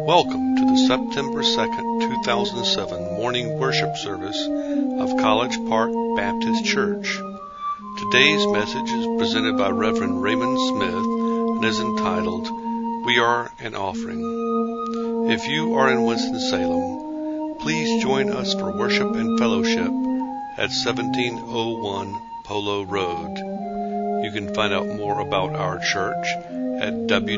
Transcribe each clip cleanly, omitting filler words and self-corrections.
Welcome to the September 2nd, 2007 morning worship service of College Park Baptist Church. Today's message is presented by Reverend Raymond Smith and is entitled, We Are an Offering. If you are in Winston-Salem, please join us for worship and fellowship at 1701 Polo Road. You can find out more about our church at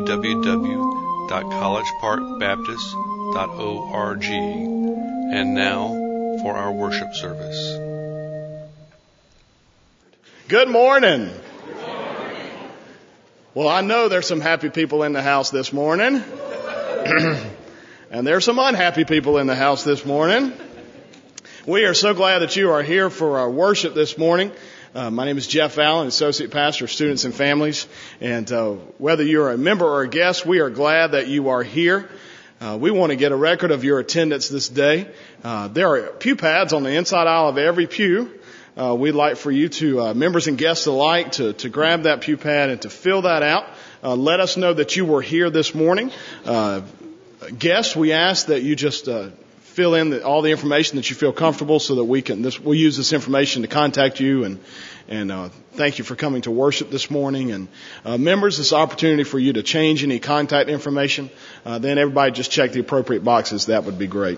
www.collegeparkbaptist.org. And now for our worship service. Good morning. Well, I know there's some happy people in the house this morning. And there's some unhappy people in the house this morning. We are so glad that you are here for our worship this morning. My name is Jeff Allen, Associate Pastor of Students and Families. And whether you're a member or a guest, we are glad that you are here. We want to get a record of your attendance this day. There are pew pads on the inside aisle of every pew. We'd like for you to, members and guests alike, to grab that pew pad and to fill that out. Let us know that you were here this morning. Guests, we ask that you just fill in all the information that you feel comfortable so that we'll use this information to contact you and thank you for coming to worship this morning. And members, this opportunity for you to change any contact information. Then everybody just check the appropriate boxes. That would be great.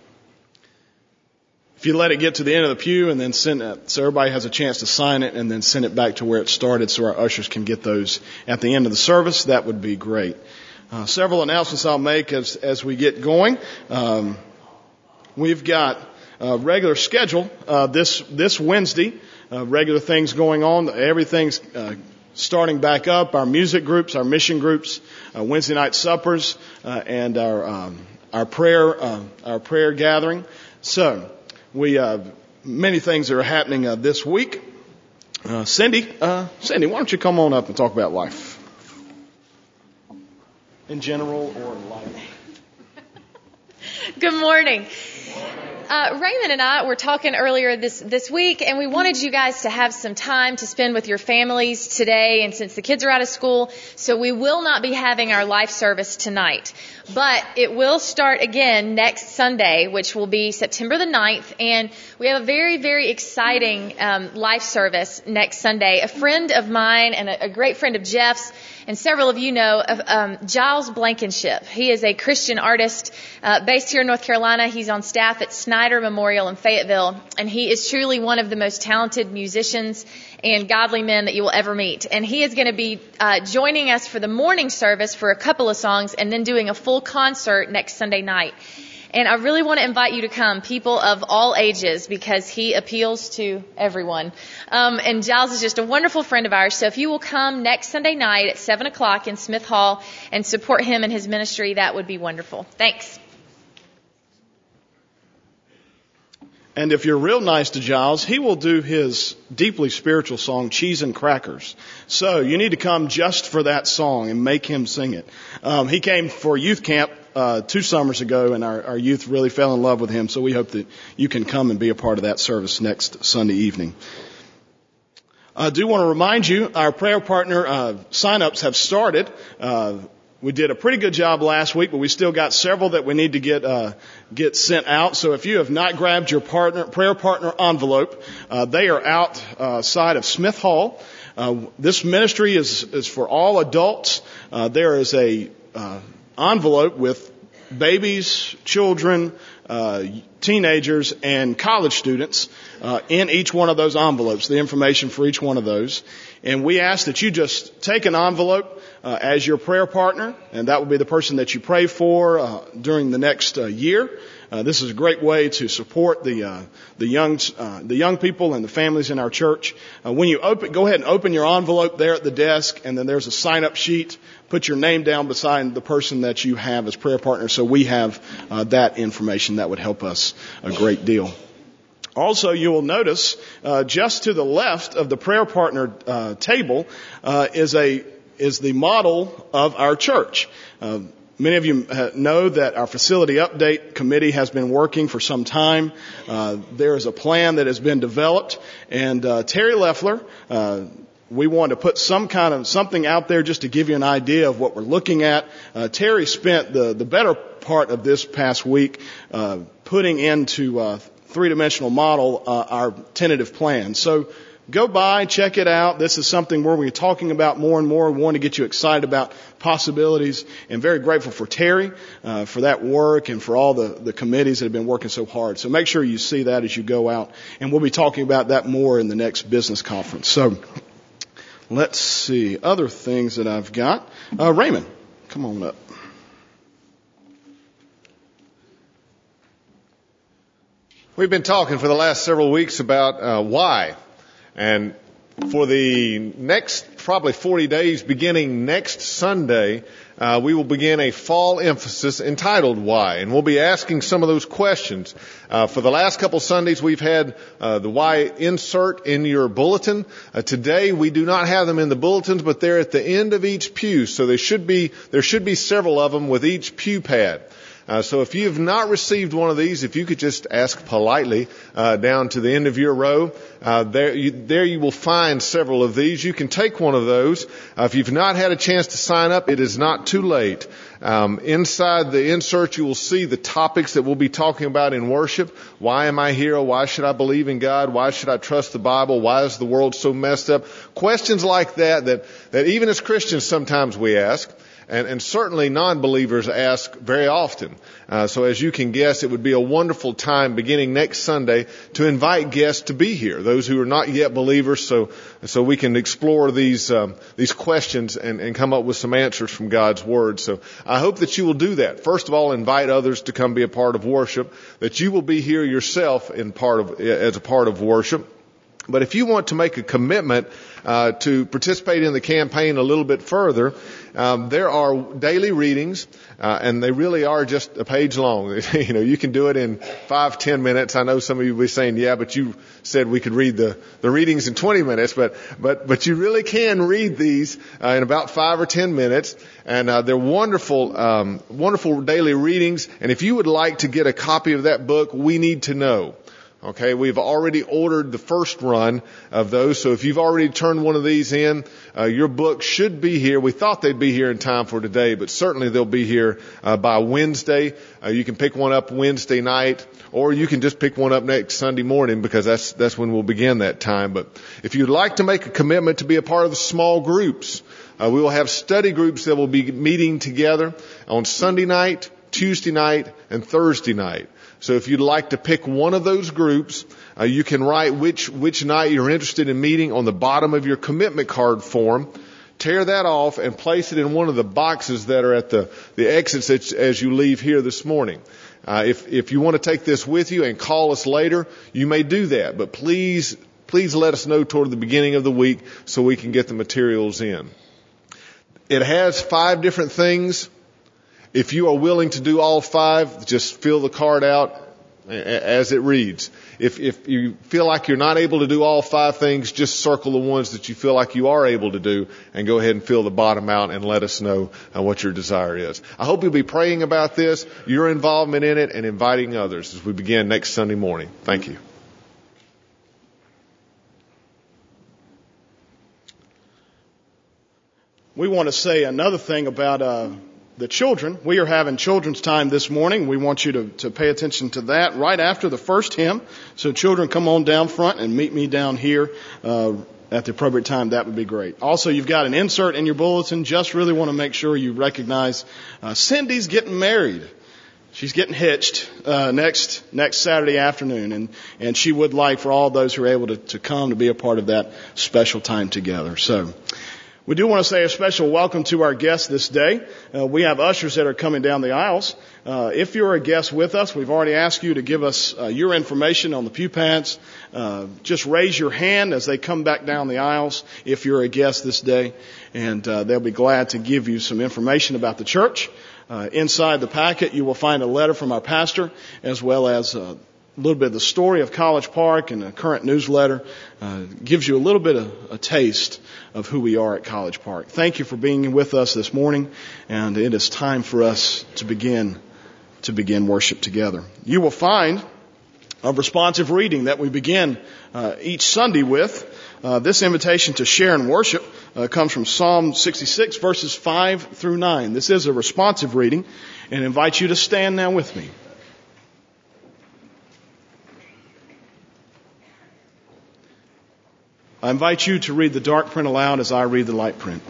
If you let it get to the end of the pew and then send it, so everybody has a chance to sign it and then send it back to where it started so our ushers can get those at the end of the service, that would be great. Several announcements I'll make as we get going. We've got a regular schedule this Wednesday, regular things going on. Everything's starting back up. Our music groups, our mission groups, Wednesday night suppers, and our prayer gathering. So many things are happening this week. Cindy, why don't you come on up and talk about life in general or in life? Good morning. Raymond and I were talking earlier this week, and we wanted you guys to have some time to spend with your families today, and since the kids are out of school, so we will not be having our life service tonight. But it will start again next Sunday, which will be September the 9th, and we have a very, very exciting life service next Sunday. A friend of mine and a great friend of Jeff's, and several of you know, Giles Blankenship. He is a Christian artist based here in North Carolina. He's on staff at Snyder Memorial in Fayetteville, and he is truly one of the most talented musicians and godly men that you will ever meet. And he is going to be joining us for the morning service for a couple of songs and then doing a full concert next Sunday night. And I really want to invite you to come, people of all ages, because he appeals to everyone. And Giles is just a wonderful friend of ours. So if you will come next Sunday night at 7 o'clock in Smith Hall and support him in his ministry, that would be wonderful. Thanks. And if you're real nice to Giles, he will do his deeply spiritual song, Cheese and Crackers. So you need to come just for that song and make him sing it. He came for youth camp 2 summers ago, and our youth really fell in love with him. So we hope that you can come and be a part of that service next Sunday evening. I do want to remind you, our prayer partner sign-ups have started. We did a pretty good job last week, but we still got several that we need to get sent out. So if you have not grabbed your prayer partner envelope, they are outside of Smith Hall. This ministry is for all adults. There is a envelope with babies, children, teenagers, and college students in each one of those envelopes, the information for each one of those. And we ask that you just take an envelope as your prayer partner, and that will be the person that you pray for during the next year. This is a great way to support the young people and the families in our church. When you go ahead and open your envelope there at the desk, and then there's a sign-up sheet. Put your name down beside the person that you have as prayer partner, so we have that information. That would help us a great deal. Also, you will notice just to the left of the prayer partner table is the model of our church. Many of you know that our facility update committee has been working for some time. There is a plan that has been developed, and Terry Leffler we want to put something out there just to give you an idea of what we're looking at. Terry spent the better part of this past week putting into three-dimensional model our tentative plan. So go by, check it out. This is something where we're talking about more and more. We want to get you excited about possibilities, and very grateful for Terry for that work and for all the committees that have been working so hard. So make sure you see that as you go out, and we'll be talking about that more in the next business conference. So let's see other things that I've got. Raymond, come on up. We've been talking for the last several weeks about why. And for the next probably 40 days, beginning next Sunday, we will begin a fall emphasis entitled Why. And we'll be asking some of those questions. For the last couple Sundays, we've had the why insert in your bulletin. Today, we do not have them in the bulletins, but they're at the end of each pew. So there should be several of them with each pew pad. So if you have not received one of these, if you could just ask politely down to the end of your row, there you will find several of these. You can take one of those. If you've not had a chance to sign up, it is not too late. Inside the insert, you will see the topics that we'll be talking about in worship. Why am I here? Why should I believe in God? Why should I trust the Bible? Why is the world so messed up? Questions like that even as Christians sometimes we ask. And certainly non-believers ask very often. So as you can guess, it would be a wonderful time beginning next Sunday to invite guests to be here, those who are not yet believers, so we can explore these questions and come up with some answers from God's Word. So I hope that you will do that. First of all, invite others to come be a part of worship, that you will be here yourself as a part of worship. But if you want to make a commitment to participate in the campaign a little bit further, there are daily readings, and they really are just a page long. You can do it in 5-10 minutes. I know some of you will be saying, yeah, but you said we could read the readings in 20 minutes, but you really can read these in about 5 or 10 minutes, and they're wonderful daily readings. And if you would like to get a copy of that book, we need to know. Okay, we've already ordered the first run of those, so if you've already turned one of these in, your book should be here. We thought they'd be here in time for today, but certainly they'll be here by Wednesday. You can pick one up Wednesday night, or you can just pick one up next Sunday morning, because that's when we'll begin that time. But if you'd like to make a commitment to be a part of the small groups, we will have study groups that will be meeting together on Sunday night, Tuesday night, and Thursday night. So if you'd like to pick one of those groups, you can write which night you're interested in meeting on the bottom of your commitment card form. Tear that off and place it in one of the boxes that are at the exits as you leave here this morning. If you want to take this with you and call us later, you may do that. But please let us know toward the beginning of the week so we can get the materials in. It has 5 different things. If you are willing to do all 5, just fill the card out as it reads. If you feel like you're not able to do all 5 things, just circle the ones that you feel like you are able to do and go ahead and fill the bottom out and let us know what your desire is. I hope you'll be praying about this, your involvement in it, and inviting others as we begin next Sunday morning. Thank you. We want to say another thing about the children. We are having children's time this morning. We want you to pay attention to that right after the first hymn. So children, come on down front and meet me down here at the appropriate time. That would be great. Also, you've got an insert in your bulletin. Just really want to make sure you recognize Cindy's getting married. She's getting hitched next Saturday afternoon, and she would like for all those who are able to come to be a part of that special time together. So we do want to say a special welcome to our guests this day. We have ushers that are coming down the aisles. If you're a guest with us, we've already asked you to give us your information on the pew pads. Just raise your hand as they come back down the aisles if you're a guest this day, and they'll be glad to give you some information about the church. Inside the packet, you will find a letter from our pastor, as well as a little bit of the story of College Park, and a current newsletter. Gives you a little bit of a taste of who we are at College Park. Thank you for being with us this morning, and it is time for us to begin worship together. You will find a responsive reading that we begin each Sunday with. This invitation to share and worship comes from Psalm 66, verses 5 through 9. This is a responsive reading, and I invite you to stand now with me. I invite you to read the dark print aloud as I read the light print.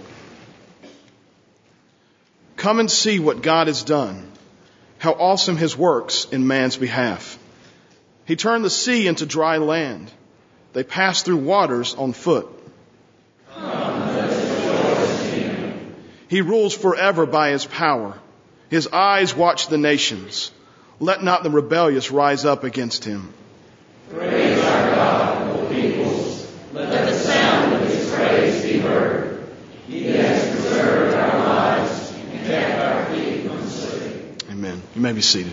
Come and see what God has done, how awesome His works in man's behalf. He turned the sea into dry land. They passed through waters on foot. He rules forever by His power. His eyes watch the nations. Let not the rebellious rise up against Him. Praise our God, O peoples. Let the sound of His praise be heard. He has preserved our lives and kept our feet from slipping. Amen. You may be seated.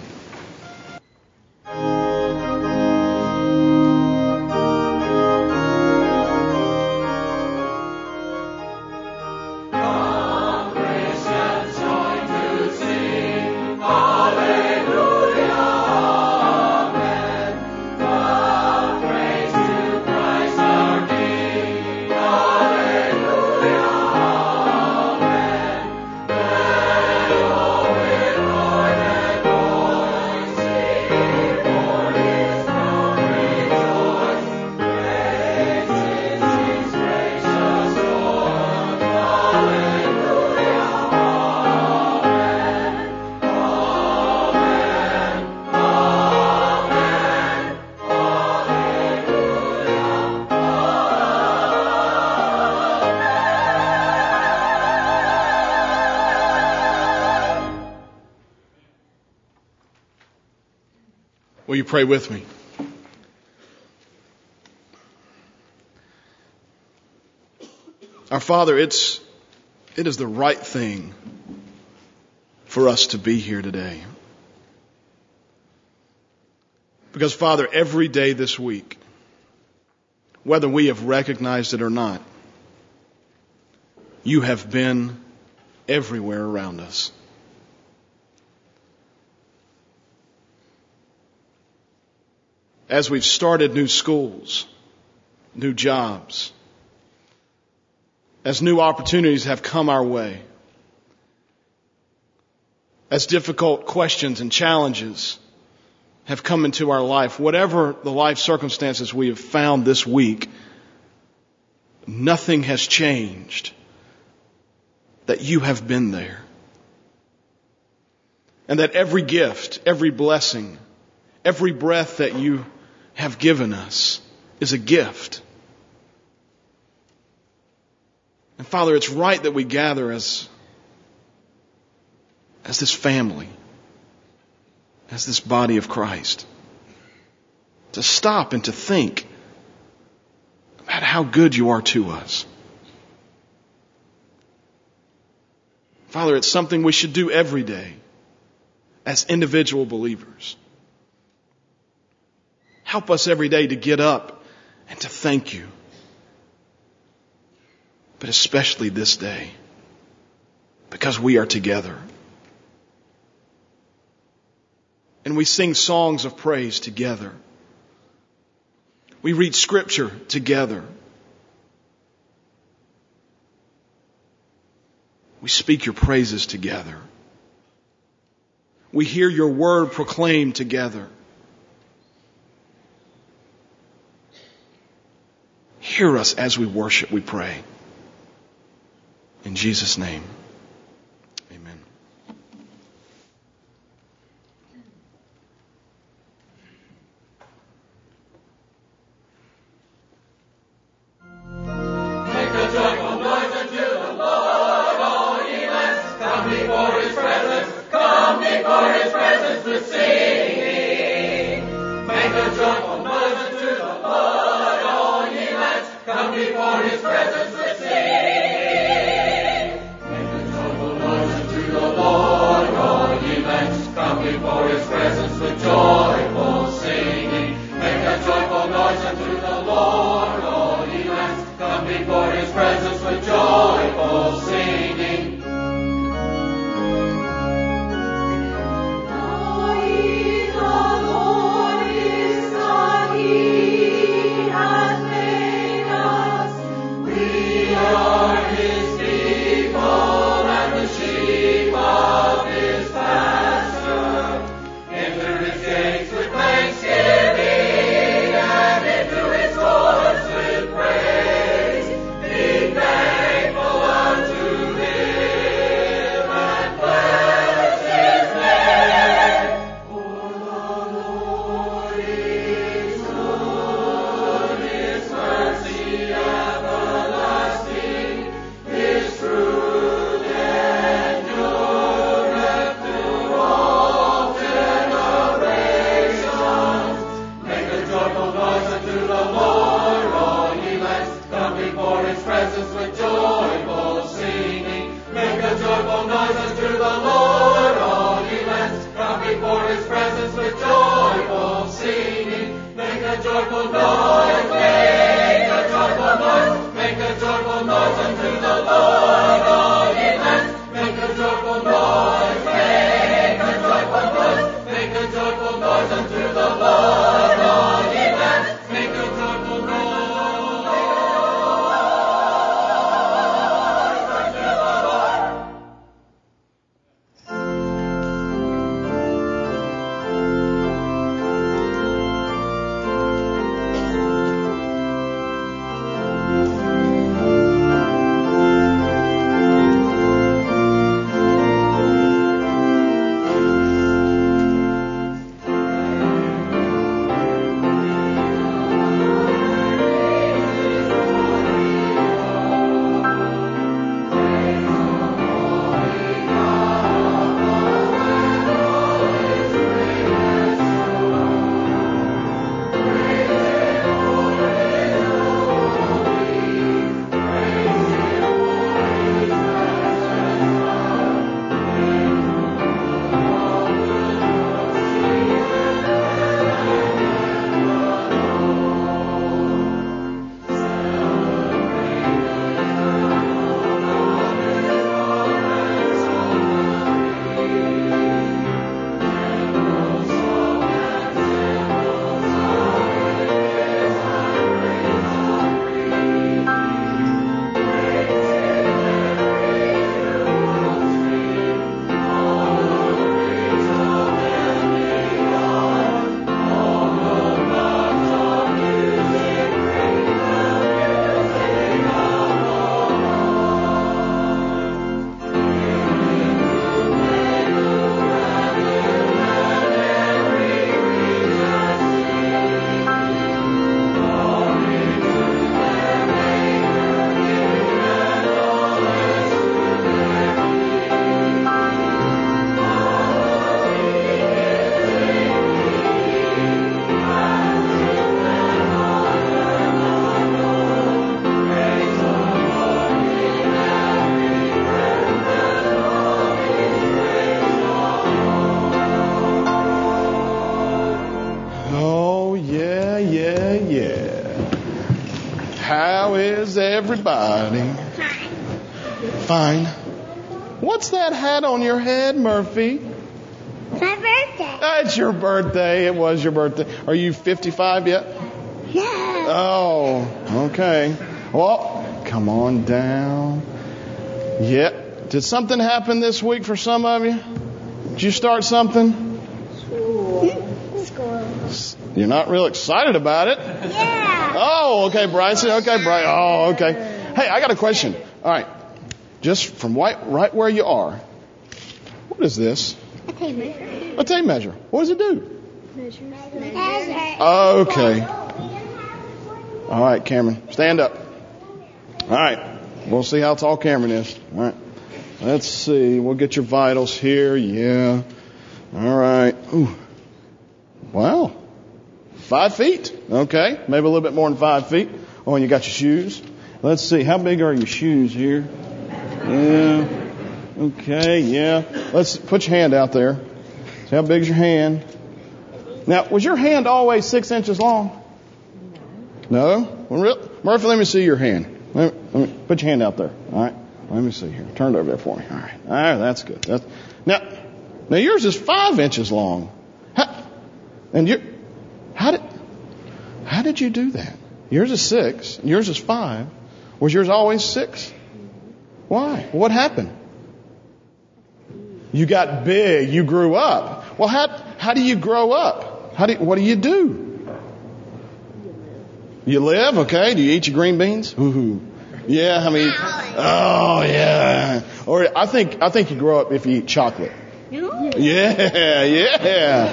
Will you pray with me? Our Father, it is the right thing for us to be here today. Because, Father, every day this week, whether we have recognized it or not, you have been everywhere around us. As we've started new schools, new jobs, as new opportunities have come our way, as difficult questions and challenges have come into our life, whatever the life circumstances we have found this week, nothing has changed that you have been there. And that every gift, every blessing, every breath that you have given us is a gift. And Father, it's right that we gather as this family, as this body of Christ, to stop and to think about how good you are to us. Father, it's something we should do every day as individual believers. Help us every day to get up and to thank you. But especially this day, because we are together. And we sing songs of praise together. We read scripture together. We speak your praises together. We hear your word proclaimed together. Hear us as we worship, we pray. In Jesus' name, amen. Make a joyful noise unto the Lord, all ye lands. Come before His presence, come before His presence with singing. Make a joyful noise unto the Lord, all ye lands. Come before His presence with singing. Make a joyful noise unto the Lord, all ye lands. Come before His presence with joyful singing. Make a joyful noise unto the Lord, all ye lands. Come before His presence with joyful singing. Know ye the Lord is God. joyful noise, make a joyful noise, make a joyful noise unto the Lord, all ye lands. Make a joyful noise, make a joyful noise, make a joyful noise unto the Lord, all ye lands. Make a joyful noise unto the Lord. How is everybody? Fine. What's that hat on your head, Murphy? My birthday. It's your birthday. It was your birthday. Are you 55 yet? Yeah. Oh, okay. Well, come on down. Yeah. Did something happen this week for some of you? Did you start something? School. You're not real excited about it. Yeah. Oh, okay, Bryson. Okay, Bryson. Oh, okay. Hey, I got a question. All right. Just from right where you are. What is this? A tape measure. A tape measure. What does it do? Measure. Okay. All right, Cameron. Stand up. All right. We'll see how tall Cameron is. All right. Let's see. We'll get your vitals here. Yeah. All right. Ooh. Wow. 5 feet. Okay. Maybe a little bit more than 5 feet. Oh, and you got your shoes. Let's see. How big are your shoes here? Yeah. Okay. Yeah. Let's put your hand out there. See how big's your hand. Now, was your hand always 6 inches long? No? Well, Murphy, let me see your hand. Let me put your hand out there. All right. Let me see here. Turn it over there for me. All right. All right. That's good. Now yours is 5 inches long. How did you do that? Yours is 6. Yours is 5. Was yours always 6? Why? What happened? You got big. You grew up. Well, how do you grow up? What do you do? You live, okay? Do you eat your green beans? Ooh. Yeah, I mean, oh yeah. Or I think you grow up if you eat chocolate. Yeah.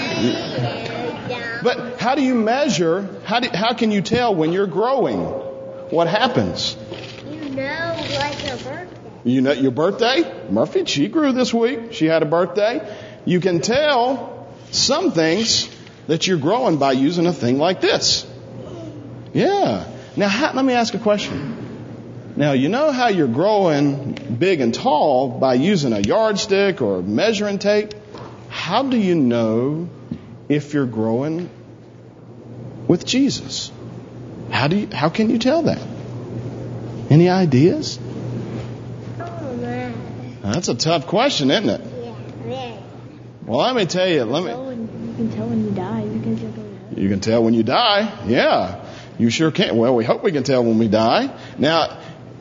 But how do you measure? How can you tell when you're growing? What happens? You know, like your birthday. You know your birthday? Murphy, she grew this week. She had a birthday. You can tell some things that you're growing by using a thing like this. Yeah. Now, let me ask a question. Now, you know how you're growing big and tall by using a yardstick or measuring tape? How do you know if you're growing with Jesus? How can you tell that? Any ideas? Oh, man. That's a tough question, isn't it? Yeah, very. Well, let me tell you. You can tell when you die because you'll go to heaven. You can tell when you die. Yeah, you sure can. Well, we hope we can tell when we die. Now,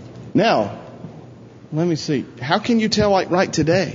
let me see. How can you tell like right today?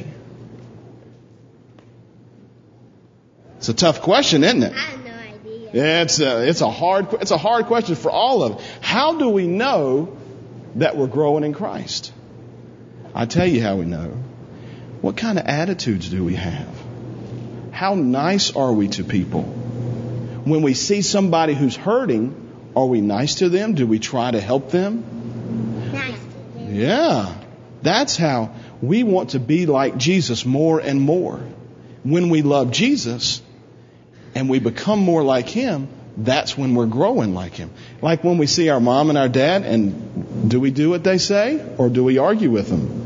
It's a tough question, isn't it? I have no idea. Yeah, it's a hard question for all of us. How do we know that we're growing in Christ? I tell you how we know. What kind of attitudes do we have? How nice are we to people? When we see somebody who's hurting, are we nice to them? Do we try to help them? Nice. Yeah. That's how we want to be like Jesus more and more. When we love Jesus and we become more like Him, that's when we're growing like Him. Like when we see our mom and our dad, and do we do what they say or do we argue with them?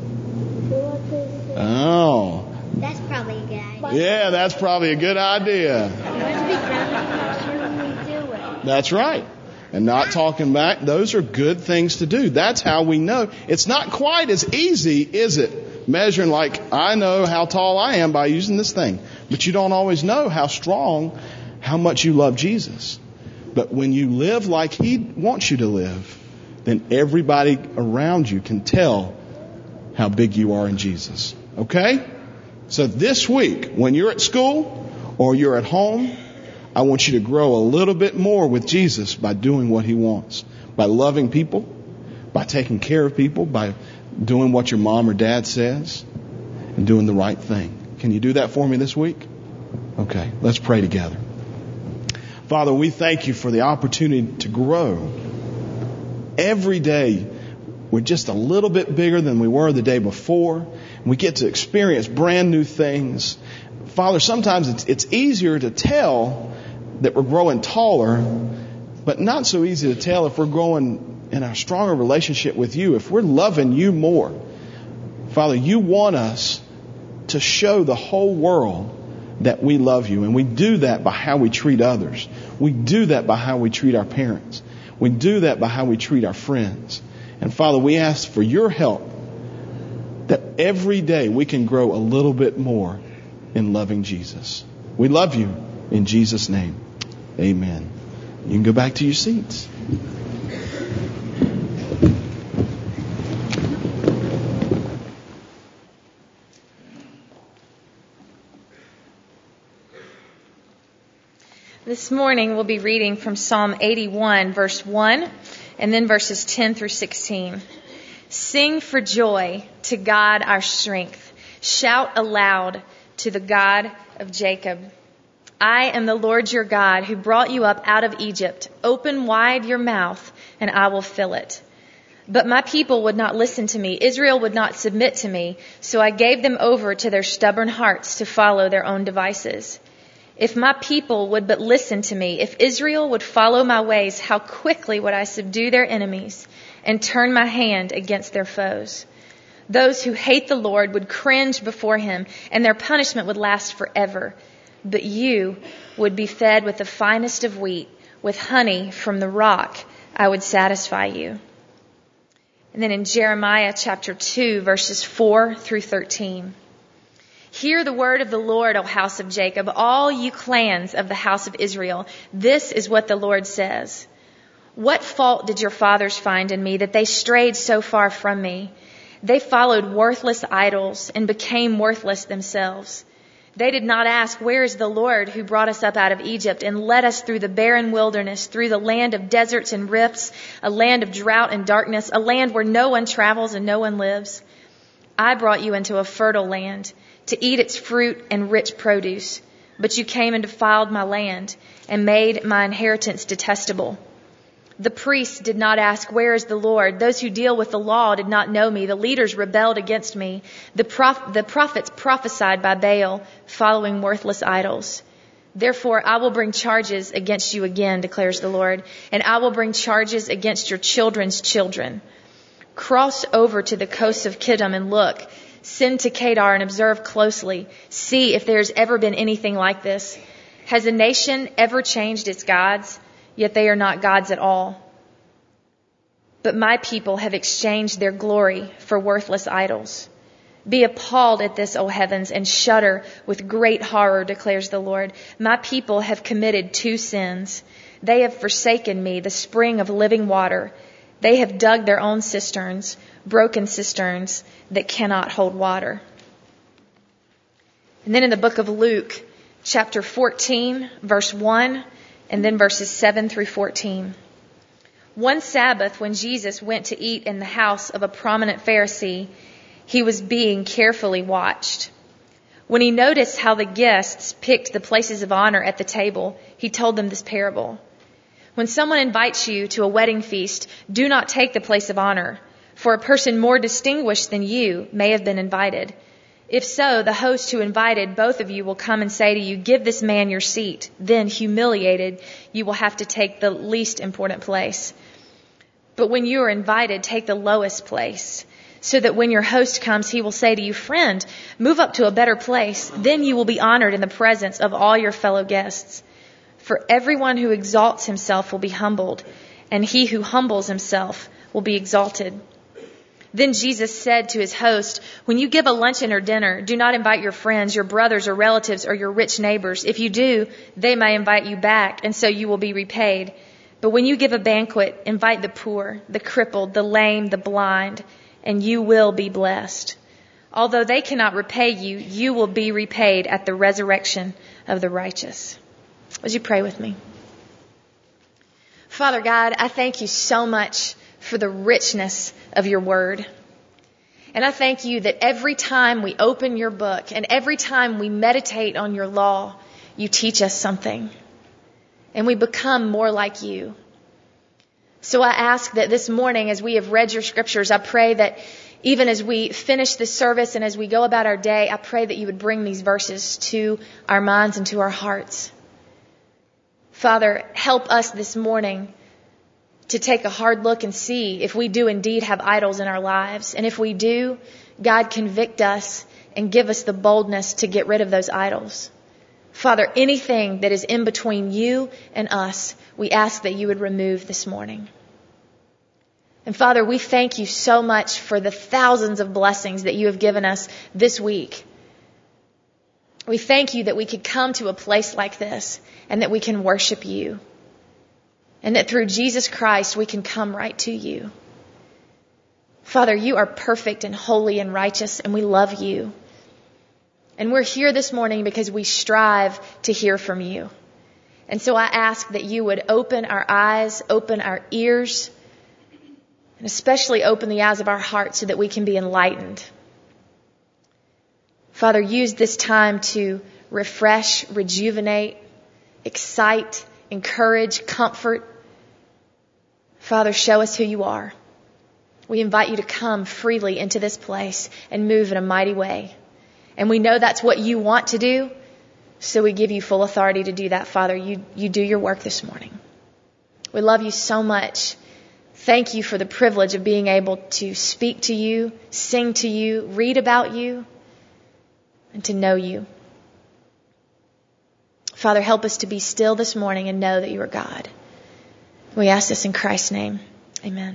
Oh. That's probably a good idea. Yeah, that's probably a good idea. You have to be grounded when we do it. That's right. And not talking back, those are good things to do. That's how we know. It's not quite as easy, is it? Measuring like, I know how tall I am by using this thing. But you don't always know how much you love Jesus. But when you live like He wants you to live, then everybody around you can tell how big you are in Jesus. Okay? So this week, when you're at school or you're at home, I want you to grow a little bit more with Jesus by doing what He wants. By loving people, by taking care of people, by doing what your mom or dad says, and doing the right thing. Can you do that for me this week? Okay, let's pray together. Father, we thank You for the opportunity to grow. Every day, we're just a little bit bigger than we were the day before. We get to experience brand new things. Father, sometimes it's easier to tell that we're growing taller, but not so easy to tell if we're growing in a stronger relationship with You, if we're loving You more. Father, You want us to show the whole world that we love You, and we do that by how we treat others. We do that by how we treat our parents. We do that by how we treat our friends. And Father, we ask for Your help that every day we can grow a little bit more in loving Jesus. We love You in Jesus' name. Amen. You can go back to your seats. This morning we'll be reading from Psalm 81, verse 1, and then verses 10 through 16. Sing for joy to God our strength. Shout aloud to the God of Jacob. I am the Lord your God who brought you up out of Egypt. Open wide your mouth and I will fill it. But my people would not listen to me. Israel would not submit to me. So I gave them over to their stubborn hearts to follow their own devices. If my people would but listen to me, if Israel would follow my ways, how quickly would I subdue their enemies and turn my hand against their foes. Those who hate the Lord would cringe before Him, and their punishment would last forever. But you would be fed with the finest of wheat, with honey from the rock I would satisfy you. And then in Jeremiah chapter 2, verses 4 through 13. Hear the word of the Lord, O house of Jacob, all you clans of the house of Israel. This is what the Lord says. What fault did your fathers find in me that they strayed so far from me? They followed worthless idols and became worthless themselves. They did not ask, where is the Lord who brought us up out of Egypt and led us through the barren wilderness, through the land of deserts and rifts, a land of drought and darkness, a land where no one travels and no one lives? I brought you into a fertile land to eat its fruit and rich produce, but you came and defiled my land and made my inheritance detestable. The priests did not ask, where is the Lord? Those who deal with the law did not know me. The leaders rebelled against me. The prophets prophesied by Baal, following worthless idols. Therefore, I will bring charges against you again, declares the Lord, and I will bring charges against your children's children. Cross over to the coast of Kiddim and look. Send to Kedar and observe closely. See if there's ever been anything like this. Has a nation ever changed its gods? yet they are not gods at all. But my people have exchanged their glory for worthless idols. Be appalled at this, O heavens, and shudder with great horror, declares the Lord. My people have committed 2 sins. They have forsaken me, the spring of living water. They have dug their own cisterns, broken cisterns that cannot hold water. And then in the book of Luke, chapter 14, verse 1, and then verses 7 through 14. One Sabbath, when Jesus went to eat in the house of a prominent Pharisee, he was being carefully watched. When he noticed how the guests picked the places of honor at the table, he told them this parable. When someone invites you to a wedding feast, do not take the place of honor, for a person more distinguished than you may have been invited. If so, the host who invited both of you will come and say to you, give this man your seat. Then, humiliated, you will have to take the least important place. But when you are invited, take the lowest place, so that when your host comes, he will say to you, friend, move up to a better place. Then you will be honored in the presence of all your fellow guests. For everyone who exalts himself will be humbled, and he who humbles himself will be exalted. Then Jesus said to his host, when you give a luncheon or dinner, do not invite your friends, your brothers or relatives, or your rich neighbors. If you do, they may invite you back, and so you will be repaid. But when you give a banquet, invite the poor, the crippled, the lame, the blind, and you will be blessed. Although they cannot repay you, you will be repaid at the resurrection of the righteous. Would you pray with me? Father God, I thank you so much for the richness of your word. And I thank you that every time we open your book and every time we meditate on your law, you teach us something. And we become more like you. So I ask that this morning, as we have read your scriptures, I pray that even as we finish this service and as we go about our day, I pray that you would bring these verses to our minds and to our hearts. Father, help us this morning to take a hard look and see if we do indeed have idols in our lives. And if we do, God, convict us and give us the boldness to get rid of those idols. Father, anything that is in between you and us, we ask that you would remove this morning. And Father, we thank you so much for the thousands of blessings that you have given us this week. We thank you that we could come to a place like this and that we can worship you. And that through Jesus Christ, we can come right to you. Father, you are perfect and holy and righteous, and we love you. And we're here this morning because we strive to hear from you. And so I ask that you would open our eyes, open our ears, and especially open the eyes of our hearts so that we can be enlightened. Father, use this time to refresh, rejuvenate, excite, encourage, comfort. Father, show us who you are. We invite you to come freely into this place and move in a mighty way. And we know that's what you want to do, so we give you full authority to do that, Father. You do your work this morning. We love you so much. Thank you for the privilege of being able to speak to you, sing to you, read about you, and to know you. Father, help us to be still this morning and know that you are God. We ask this in Christ's name. Amen.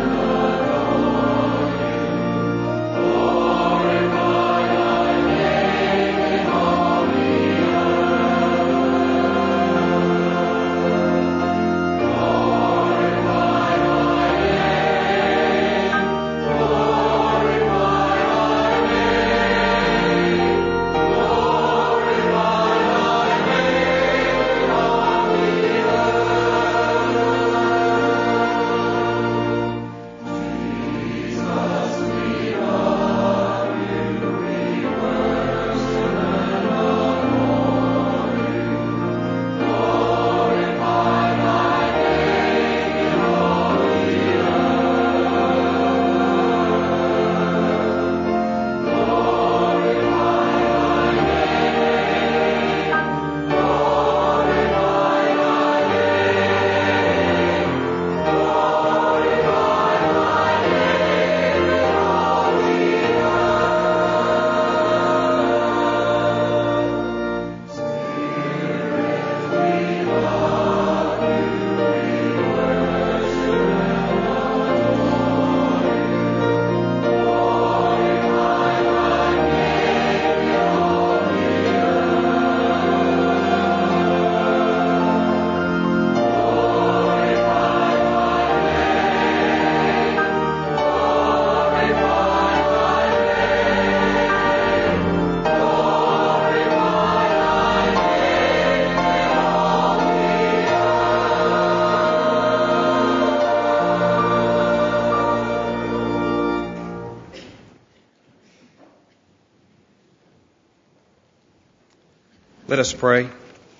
Glorify Let us pray.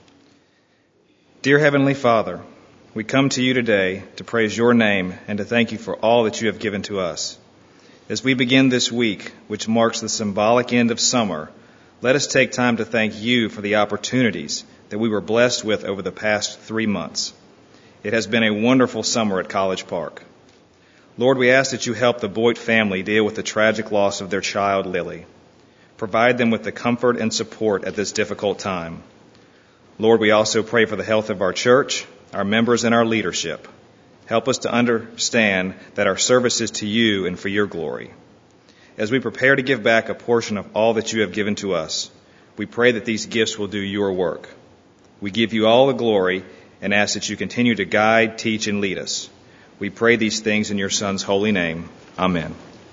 Dear Heavenly Father, we come to you today to praise your name and to thank you for all that you have given to us. As we begin this week, which marks the symbolic end of summer, let us take time to thank you for the opportunities that we were blessed with over the past 3 months. It has been a wonderful summer at College Park. Lord, we ask that you help the Boyd family deal with the tragic loss of their child, Lily. Provide them with the comfort and support at this difficult time. Lord, we also pray for the health of our church, our members, and our leadership. Help us to understand that our service is to you and for your glory. As we prepare to give back a portion of all that you have given to us, we pray that these gifts will do your work. We give you all the glory and ask that you continue to guide, teach, and lead us. We pray these things in your Son's holy name. Amen.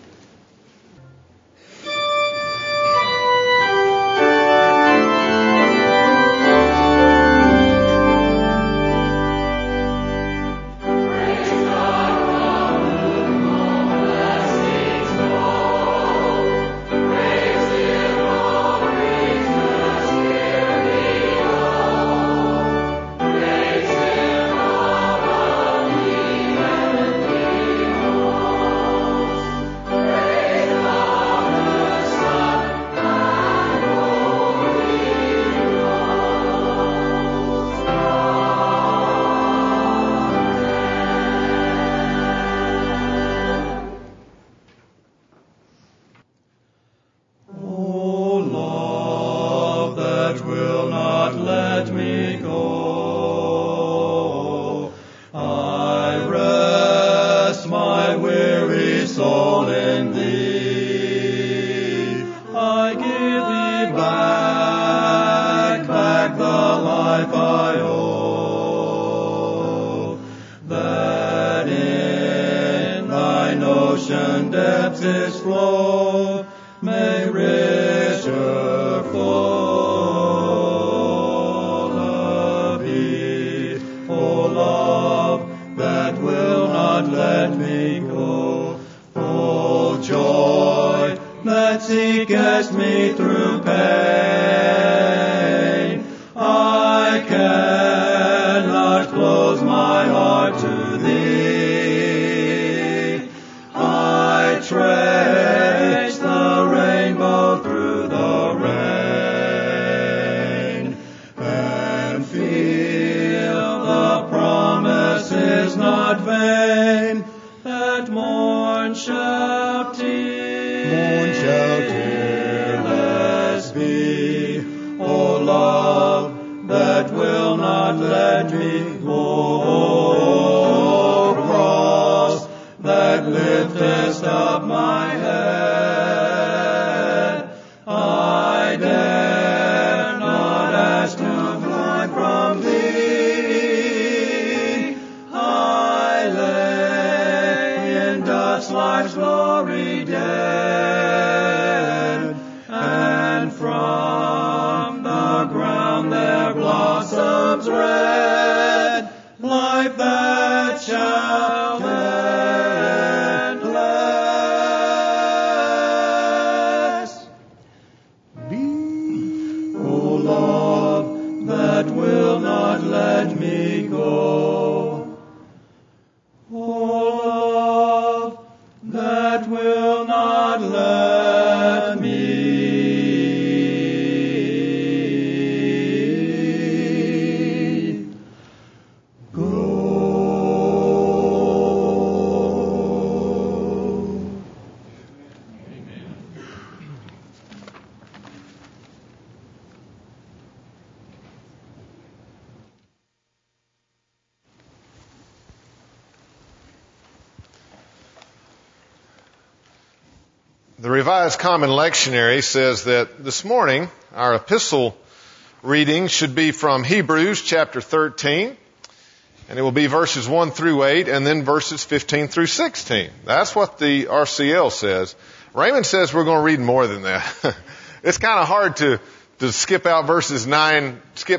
The Revised Common Lectionary says that this morning our epistle reading should be from Hebrews chapter 13, and it will be verses 1 through 8 and then verses 15 through 16. That's what the RCL says. Raymond says we're going to read more than that. It's kind of hard to skip verses 9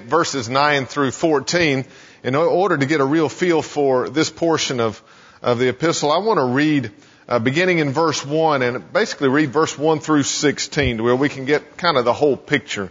through 14 in order to get a real feel for this portion of the epistle. I want to read beginning in verse 1 and basically read verse 1 through 16 where we can get kind of the whole picture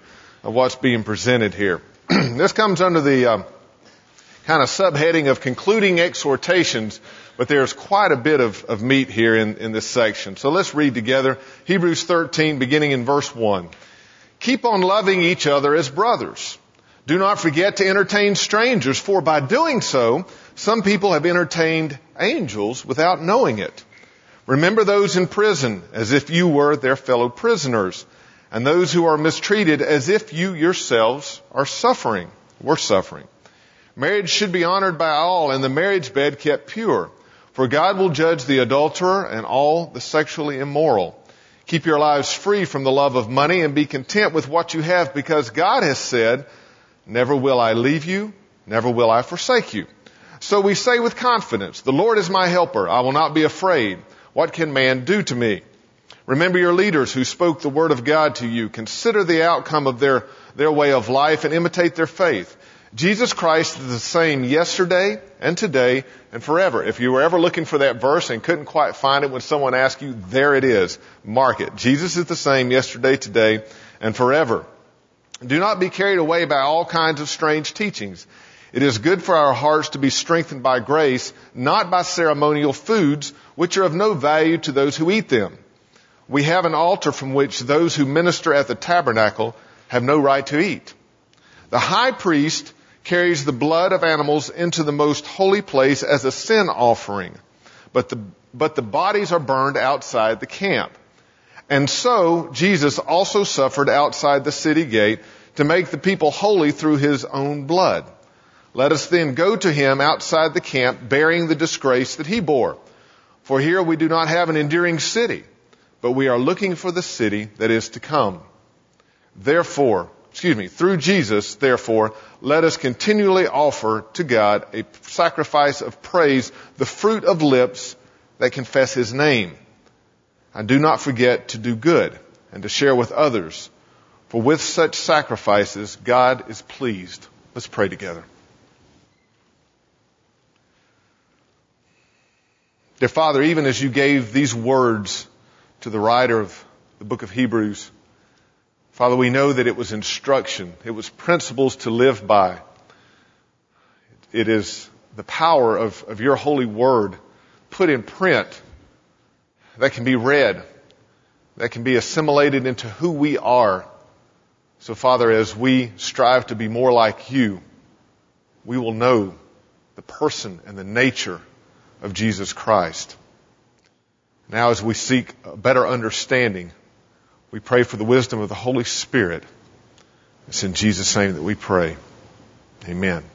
of what's being presented here. This comes under the kind of subheading of concluding exhortations, but there's quite a bit of meat here in this section. So let's read together Hebrews 13, beginning in verse 1. Keep on loving each other as brothers. Do not forget to entertain strangers, for by doing so, some people have entertained angels without knowing it. Remember those in prison as if you were their fellow prisoners, and those who are mistreated as if you yourselves were suffering. Marriage should be honored by all, and the marriage bed kept pure, for God will judge the adulterer and all the sexually immoral. Keep your lives free from the love of money and be content with what you have, because God has said, never will I leave you, never will I forsake you. So we say with confidence, the Lord is my helper. I will not be afraid. What can man do to me? Remember your leaders who spoke the word of God to you. Consider the outcome of their way of life and imitate their faith. Jesus Christ is the same yesterday and today and forever. If you were ever looking for that verse and couldn't quite find it when someone asked you, there it is. Mark it. Jesus is the same yesterday, today, and forever. Do not be carried away by all kinds of strange teachings. It is good for our hearts to be strengthened by grace, not by ceremonial foods, which are of no value to those who eat them. We have an altar from which those who minister at the tabernacle have no right to eat. The high priest carries the blood of animals into the most holy place as a sin offering, but the bodies are burned outside the camp. And so Jesus also suffered outside the city gate to make the people holy through his own blood. Let us then go to him outside the camp, bearing the disgrace that he bore. For here we do not have an enduring city, but we are looking for the city that is to come. Through Jesus, therefore, let us continually offer to God a sacrifice of praise, the fruit of lips that confess his name. And do not forget to do good and to share with others, for with such sacrifices, God is pleased. Let's pray together. Dear Father, even as you gave these words to the writer of the book of Hebrews, Father, we know that it was instruction. It was principles to live by. It is the power of your holy word put in print that can be read, that can be assimilated into who we are. So, Father, as we strive to be more like you, we will know the person and the nature of Jesus Christ. Now, as we seek a better understanding, we pray for the wisdom of the Holy Spirit. It's in Jesus' name that we pray. Amen.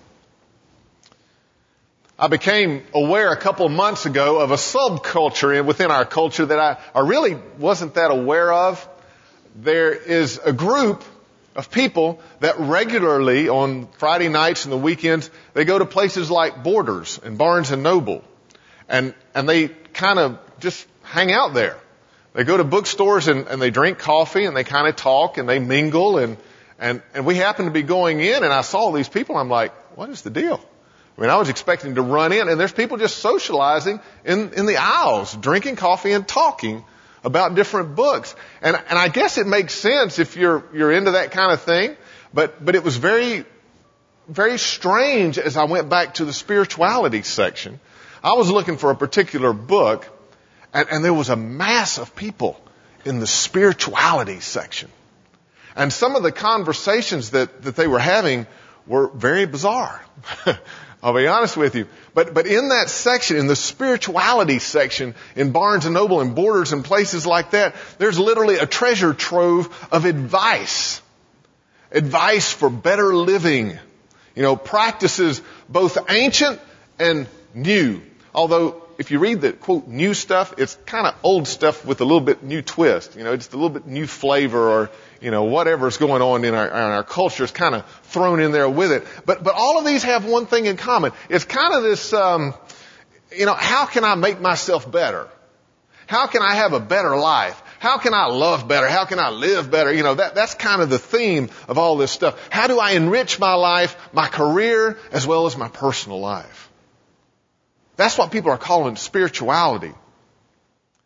I became aware a couple of months ago of a subculture within our culture that I really wasn't that aware of. There is a group of people that regularly on Friday nights and the weekends, they go to places like Borders and Barnes and Noble. And they kind of just hang out there. They go to bookstores and they drink coffee and they kind of talk and they mingle and we happen to be going in and I saw these people. I'm like, what is the deal? I mean, I was expecting to run in and there's people just socializing in the aisles, drinking coffee and talking about different books. And I guess it makes sense if you're into that kind of thing. But it was very, very strange as I went back to the spirituality section. I was looking for a particular book, and there was a mass of people in the spirituality section. And some of the conversations that they were having were very bizarre. I'll be honest with you. But in that section, in the spirituality section, in Barnes and Noble and Borders and places like that, there's literally a treasure trove of advice. Advice for better living. Practices both ancient and new. Although, if you read the, quote, new stuff, it's kind of old stuff with a little bit new twist. Just a little bit new flavor or, whatever's going on in our culture is kind of thrown in there with it. But all of these have one thing in common. It's kind of this, how can I make myself better? How can I have a better life? How can I love better? How can I live better? That's kind of the theme of all this stuff. How do I enrich my life, my career, as well as my personal life? That's what people are calling spirituality.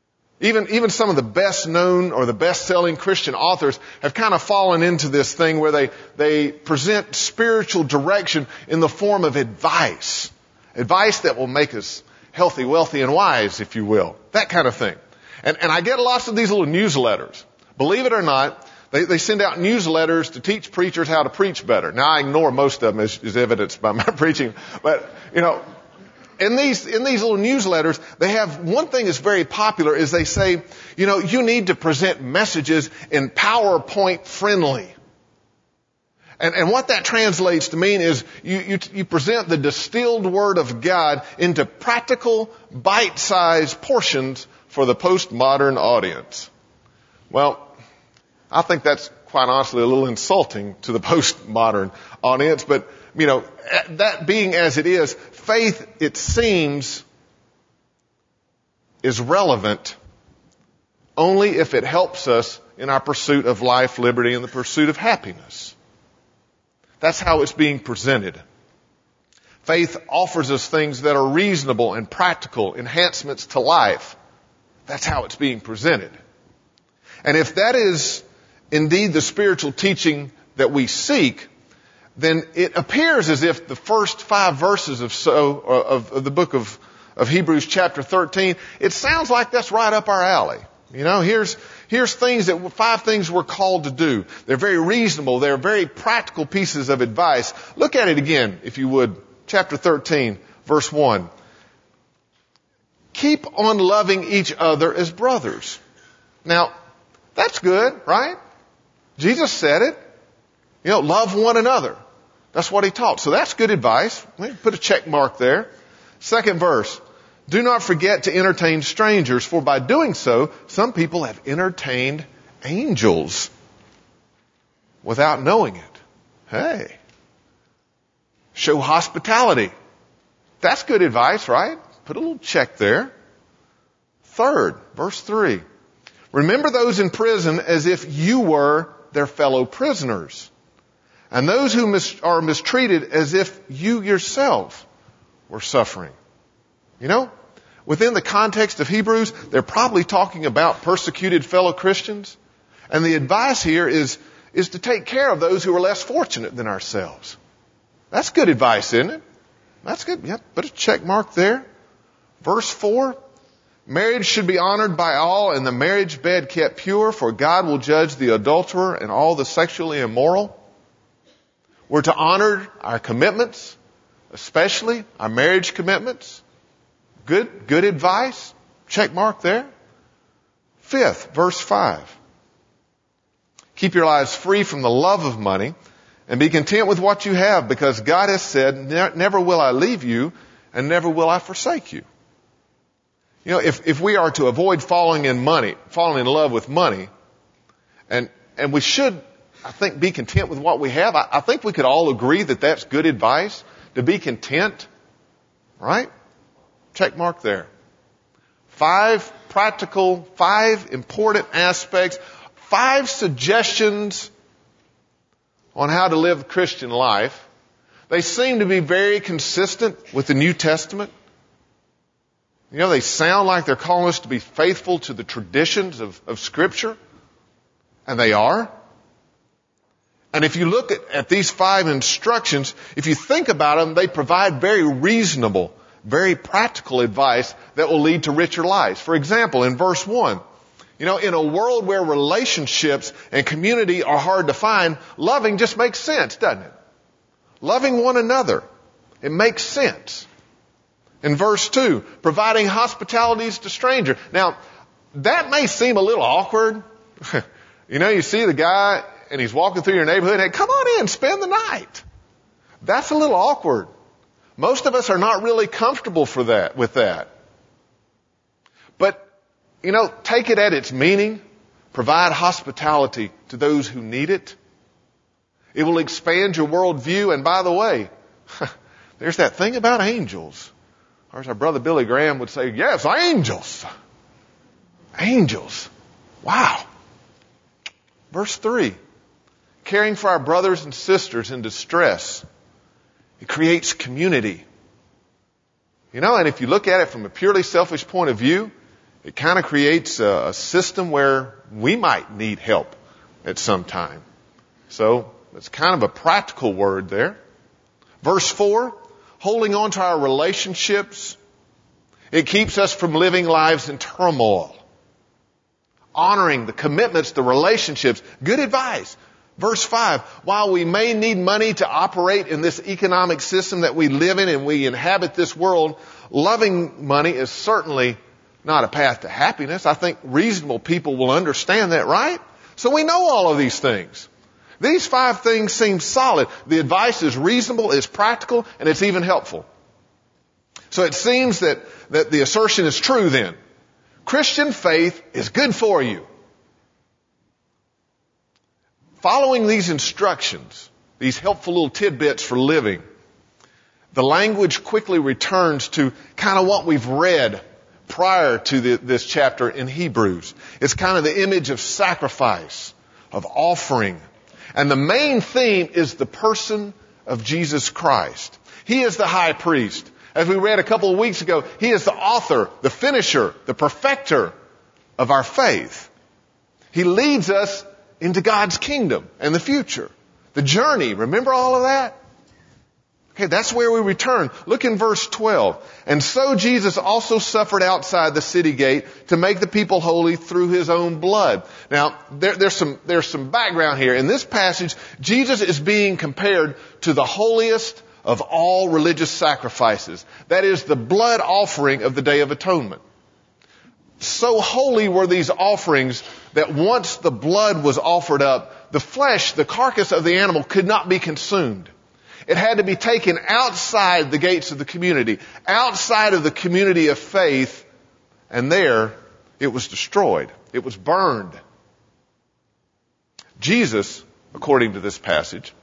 Even some of the best known or the best selling Christian authors have kind of fallen into this thing where they present spiritual direction in the form of advice. Advice that will make us healthy, wealthy, and wise, if you will. That kind of thing. And I get lots of these little newsletters. Believe it or not, they send out newsletters to teach preachers how to preach better. Now I ignore most of them as evidenced by my preaching, but in these little newsletters, they have one thing that's very popular is they say, you need to present messages in PowerPoint friendly. And what that translates to mean is you present the distilled word of God into practical, bite-sized portions for the postmodern audience. Well, I think that's quite honestly a little insulting to the postmodern audience, but that being as it is, faith, it seems, is relevant only if it helps us in our pursuit of life, liberty, and the pursuit of happiness. That's how it's being presented. Faith offers us things that are reasonable and practical enhancements to life. That's how it's being presented. And if that is indeed the spiritual teaching that we seek, then it appears as if the first 5 verses of the book of Hebrews chapter 13, it sounds like that's right up our alley. Here's 5 things we're called to do. They're very reasonable. They're very practical pieces of advice. Look at it again, if you would. Chapter 13, verse 1. Keep on loving each other as brothers. Now, that's good, right? Jesus said it. Love one another. That's what he taught. So that's good advice. Put a check mark there. Second verse. Do not forget to entertain strangers, for by doing so, some people have entertained angels without knowing it. Hey. Show hospitality. That's good advice, right? Put a little check there. Third, verse 3. Remember those in prison as if you were their fellow prisoners, and those who are mistreated as if you yourself were suffering. Within the context of Hebrews, they're probably talking about persecuted fellow Christians. And the advice here is to take care of those who are less fortunate than ourselves. That's good advice, isn't it? That's good. Yep. Put a check mark there. Verse 4. Marriage should be honored by all, and the marriage bed kept pure, for God will judge the adulterer and all the sexually immoral. We're to honor our commitments, especially our marriage commitments. Good advice. Check mark there. Fifth, verse 5. Keep your lives free from the love of money and be content with what you have, because God has said, never will I leave you and never will I forsake you. If we are to avoid falling in love with money, and we should, I think, be content with what we have. I think we could all agree that that's good advice, to be content, right? Check mark there. 5 important aspects, 5 suggestions on how to live the Christian life. They seem to be very consistent with the New Testament. They sound like they're calling us to be faithful to the traditions of Scripture. And they are. And if you look at these 5 instructions, if you think about them, they provide very reasonable, very practical advice that will lead to richer lives. For example, in verse 1, in a world where relationships and community are hard to find, loving just makes sense, doesn't it? Loving one another. It makes sense. In verse 2, providing hospitalities to strangers. Now, that may seem a little awkward. You see the guy and he's walking through your neighborhood. Hey, come on in, spend the night. That's a little awkward. Most of us are not really comfortable with that. But, take it at its meaning. Provide hospitality to those who need it. It will expand your worldview. And by the way, there's that thing about angels. Or as our brother Billy Graham would say, yes, angels. Angels. Wow. Verse 3. Caring for our brothers and sisters in distress. It creates community. And if you look at it from a purely selfish point of view, It kind of creates a system where we might need help at some time. So it's kind of a practical word there. Verse 4, holding on to our relationships. It keeps us from living lives in turmoil. Honoring the commitments, the relationships. Good advice. Verse 5, while we may need money to operate in this economic system that we live in and we inhabit this world, loving money is certainly not a path to happiness. I think reasonable people will understand that, right? So we know all of these things. These 5 things seem solid. The advice is reasonable, it's practical, and it's even helpful. So it seems that the assertion is true then. Christian faith is good for you. Following these instructions, these helpful little tidbits for living, the language quickly returns to kind of what we've read prior to this chapter in Hebrews. It's kind of the image of sacrifice, of offering. And the main theme is the person of Jesus Christ. He is the high priest. As we read a couple of weeks ago, He is the author, the finisher, the perfecter of our faith. He leads us into God's kingdom and the future. The journey, remember all of that? Okay, that's where we return. Look in verse 12. And so Jesus also suffered outside the city gate to make the people holy through His own blood. Now, there's some background here. In this passage, Jesus is being compared to the holiest of all religious sacrifices. That is the blood offering of the Day of Atonement. So holy were these offerings that once the blood was offered up, the flesh, the carcass of the animal could not be consumed. It had to be taken outside the gates of the community, outside of the community of faith, and there it was destroyed. It was burned. Jesus, according to this passage,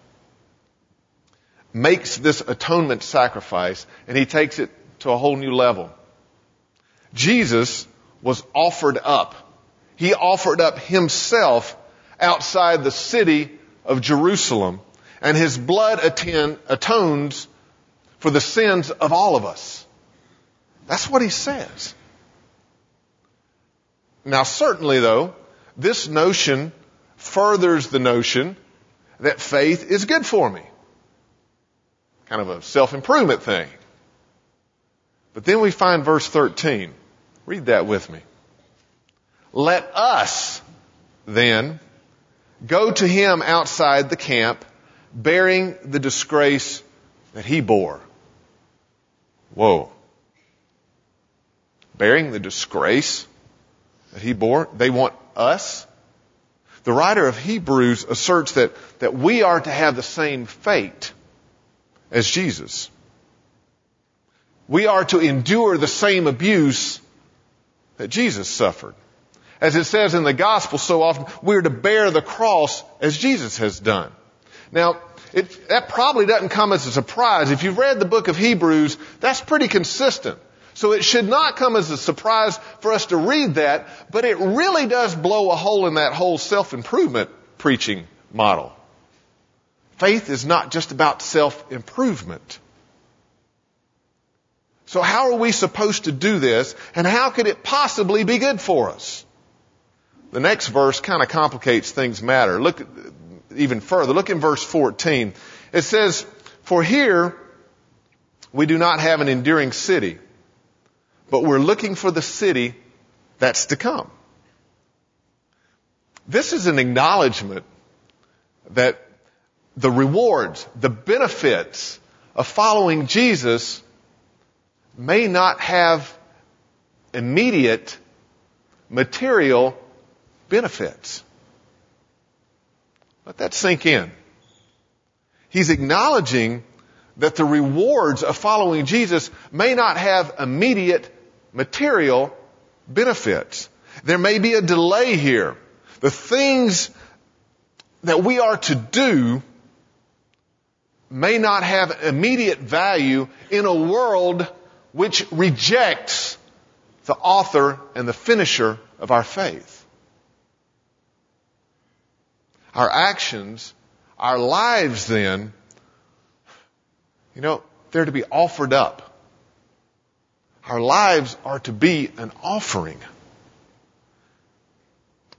makes this atonement sacrifice, and He takes it to a whole new level. Jesus was offered up. He offered up Himself outside the city of Jerusalem, and His blood atones for the sins of all of us. That's what He says. Now, certainly, though, this notion furthers the notion that faith is good for me. Kind of a self-improvement thing. But then we find verse 13. Read that with me. Let us, then, go to Him outside the camp, bearing the disgrace that He bore. Whoa. Bearing the disgrace that He bore? They want us? The writer of Hebrews asserts that we are to have the same fate as Jesus. We are to endure the same abuse that Jesus suffered. As it says in the gospel so often, we're to bear the cross as Jesus has done. Now, that probably doesn't come as a surprise. If you've read the book of Hebrews, that's pretty consistent. So it should not come as a surprise for us to read that, but it really does blow a hole in that whole self-improvement preaching model. Faith is not just about self-improvement. So how are we supposed to do this, and how could it possibly be good for us? The next verse kind of complicates things matter. Look even further. Look in verse 14. It says, for here we do not have an enduring city, but we're looking for the city that's to come. This is an acknowledgement that the rewards, the benefits of following Jesus may not have immediate material benefits. Let that sink in. He's acknowledging that the rewards of following Jesus may not have immediate material benefits. There may be a delay here. The things that we are to do may not have immediate value in a world which rejects the author and the finisher of our faith. Our actions, our lives then, they're to be offered up. Our lives are to be an offering.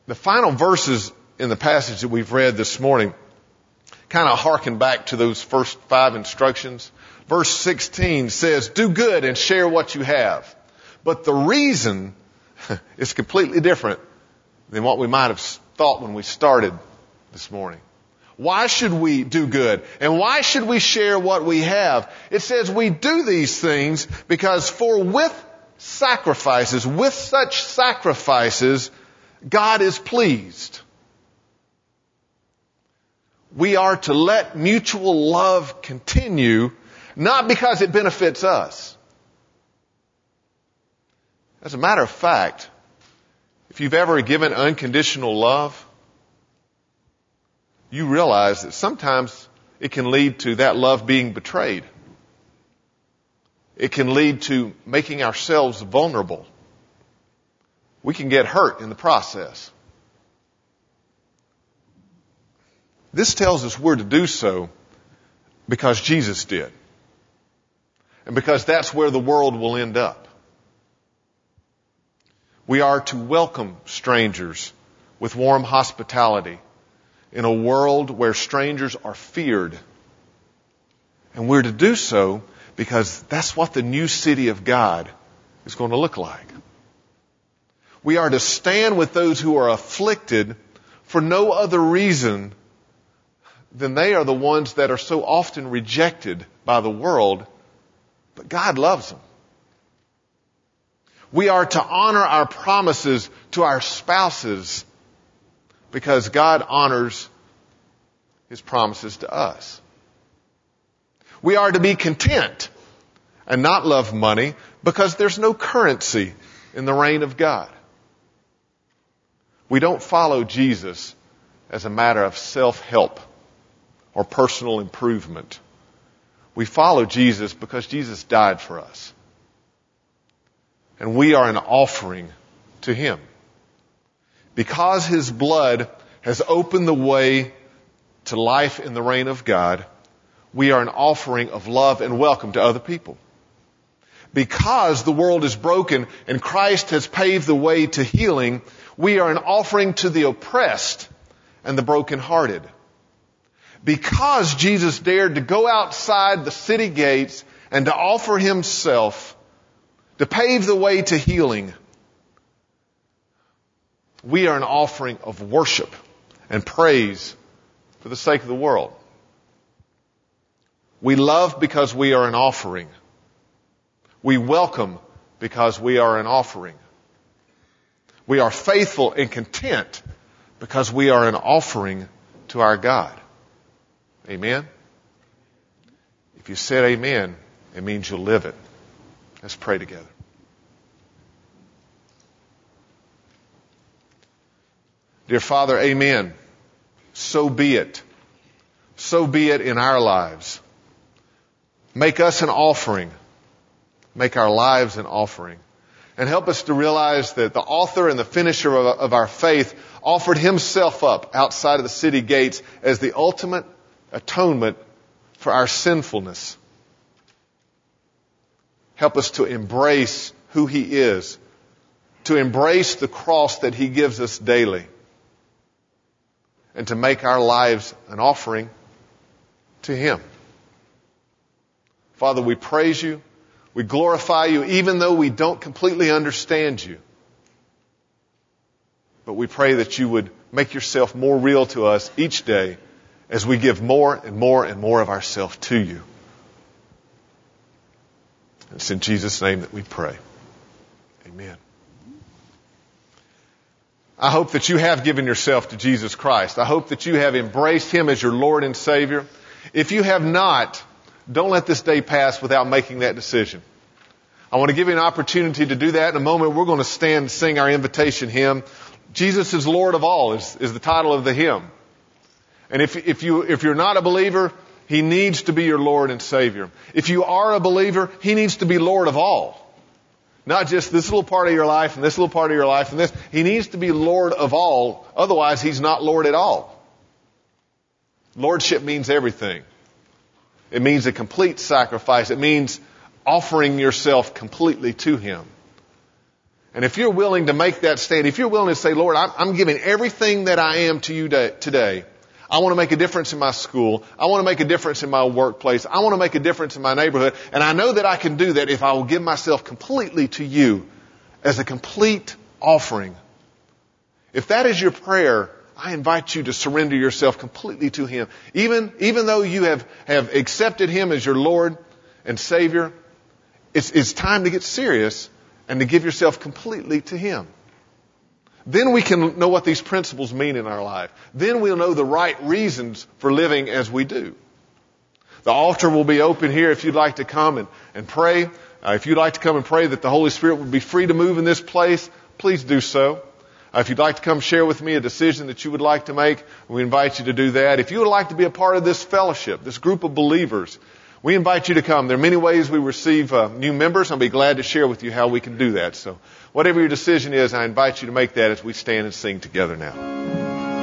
The final verses in the passage that we've read this morning kind of harken back to those first 5 instructions. Verse 16 says, do good and share what you have. But the reason is completely different than what we might have thought when we started this morning. Why should we do good? And why should we share what we have? It says we do these things because with such sacrifices, God is pleased. We are to let mutual love continue, not because it benefits us. As a matter of fact, if you've ever given unconditional love, you realize that sometimes it can lead to that love being betrayed. It can lead to making ourselves vulnerable. We can get hurt in the process. This tells us we're to do so because Jesus did. And because that's where the world will end up. We are to welcome strangers with warm hospitality in a world where strangers are feared. And we're to do so because that's what the new city of God is going to look like. We are to stand with those who are afflicted for no other reason than they are the ones that are so often rejected by the world, but God loves them. We are to honor our promises to our spouses because God honors His promises to us. We are to be content and not love money because there's no currency in the reign of God. We don't follow Jesus as a matter of self-help or personal improvement. We follow Jesus because Jesus died for us. And we are an offering to Him. Because His blood has opened the way to life in the reign of God, we are an offering of love and welcome to other people. Because the world is broken and Christ has paved the way to healing, we are an offering to the oppressed and the brokenhearted. Because Jesus dared to go outside the city gates and to offer Himself to pave the way to healing, we are an offering of worship and praise for the sake of the world. We love because we are an offering. We welcome because we are an offering. We are faithful and content because we are an offering to our God. Amen? If you said amen, it means you'll live it. Let's pray together. Dear Father, amen. So be it. So be it in our lives. Make us an offering. Make our lives an offering. And help us to realize that the author and the finisher of our faith offered Himself up outside of the city gates as the ultimate atonement for our sinfulness. Help us to embrace who He is, to embrace the cross that He gives us daily, and to make our lives an offering to Him. Father, we praise You. We glorify You even though we don't completely understand You. But we pray that You would make Yourself more real to us each day as we give more and more and more of ourselves to You. It's in Jesus' name that we pray. Amen. I hope that you have given yourself to Jesus Christ. I hope that you have embraced Him as your Lord and Savior. If you have not, don't let this day pass without making that decision. I want to give you an opportunity to do that. In a moment, we're going to stand and sing our invitation hymn. Jesus is Lord of all is the title of the hymn. And if you're not a believer, He needs to be your Lord and Savior. If you are a believer, He needs to be Lord of all. Not just this little part of your life and this little part of your life and this. He needs to be Lord of all. Otherwise, He's not Lord at all. Lordship means everything. It means a complete sacrifice. It means offering yourself completely to Him. And if you're willing to make that stand, if you're willing to say, Lord, I'm giving everything that I am to you today. I want to make a difference in my school. I want to make a difference in my workplace. I want to make a difference in my neighborhood. And I know that I can do that if I will give myself completely to you as a complete offering. If that is your prayer, I invite you to surrender yourself completely to Him. Even though you have accepted Him as your Lord and Savior, it's time to get serious and to give yourself completely to Him. Then we can know what these principles mean in our life. Then we'll know the right reasons for living as we do. The altar will be open here if you'd like to come and pray. If you'd like to come and pray that the Holy Spirit would be free to move in this place, please do so. If you'd like to come share with me a decision that you would like to make, we invite you to do that. If you would like to be a part of this fellowship, this group of believers, we invite you to come. There are many ways we receive new members. I'll be glad to share with you how we can do that. So whatever your decision is, I invite you to make that as we stand and sing together now.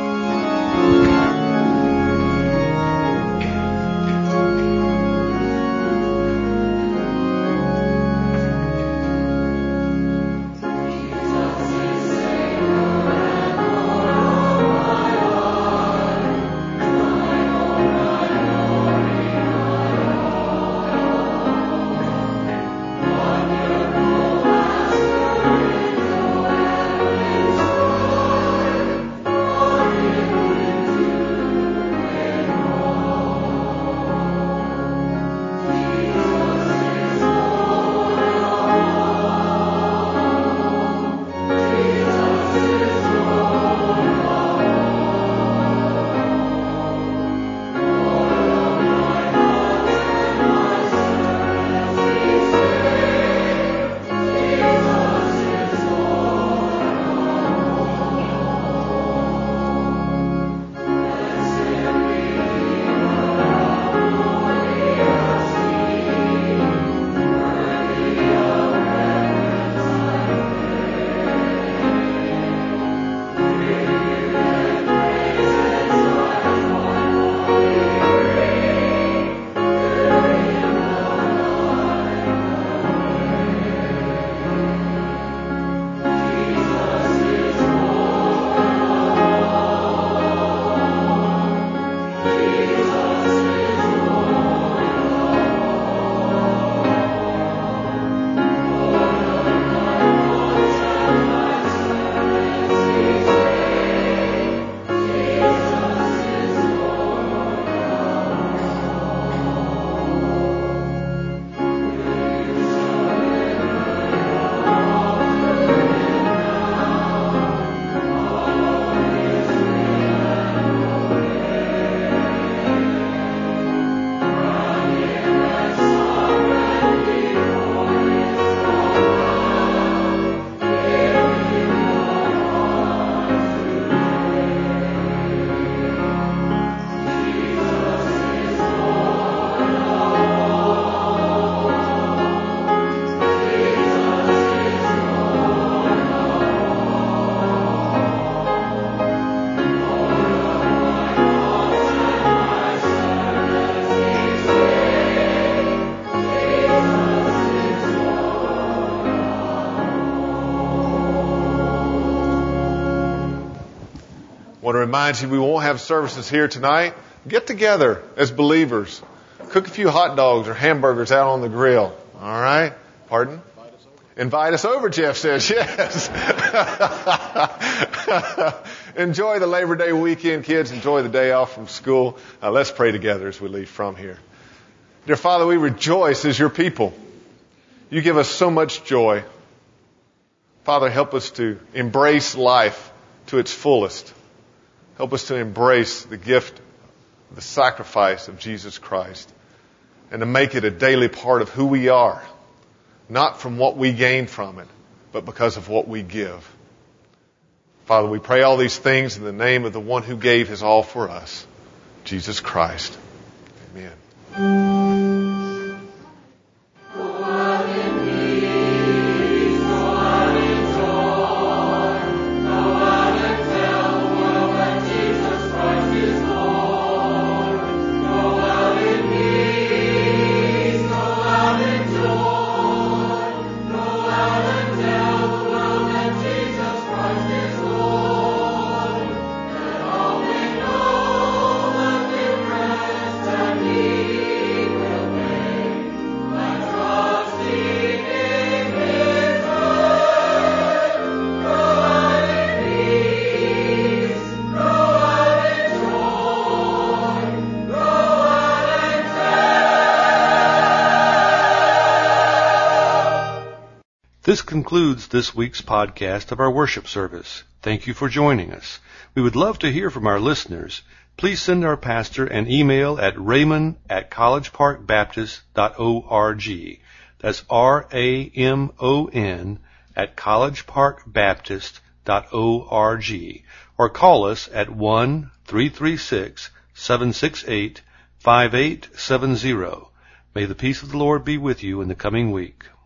I want to remind you we won't have services here tonight. Get together as believers. Cook a few hot dogs or hamburgers out on the grill. All right? Pardon? Invite us over, Jeff says. Yes. Enjoy the Labor Day weekend, kids. Enjoy the day off from school. Let's pray together as we leave from here. Dear Father, we rejoice as your people. You give us so much joy. Father, help us to embrace life to its fullest. Help us to embrace the gift, the sacrifice of Jesus Christ, and to make it a daily part of who we are, not from what we gain from it, but because of what we give. Father, we pray all these things in the name of the one who gave his all for us, Jesus Christ. Amen. World This concludes this week's podcast of our worship service. Thank you for joining us. We would love to hear from our listeners. Please send our pastor an email at raymond@collegeparkbaptist.org. That's RAMON @collegeparkbaptist.org. Or call us at 1-336-768-5870. May the peace of the Lord be with you in the coming week.